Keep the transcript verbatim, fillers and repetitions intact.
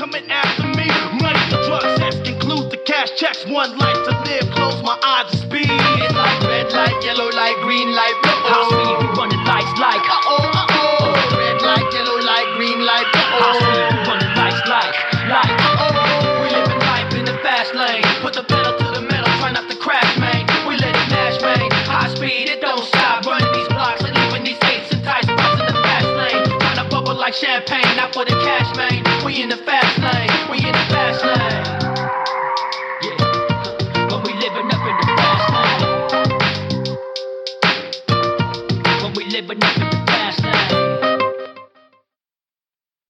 coming after me. Money for drugs, sex includes the cash checks. One life to live, close my eyes and speed. It's like red light, yellow light, green light, blue. High speed, we running lights like. Uh oh, uh oh. Red light, yellow light, green light, blue. High speed, we running lights like, like. Uh oh. We living life in the fast lane. Put the pedal to the metal, try not to crash, man. We let it mash, man. High speed, it don't stop. Running these blocks and leaving these eights and tights. Busting the fast lane. Trying to bubble like champagne, not for the cash, man. We in the fast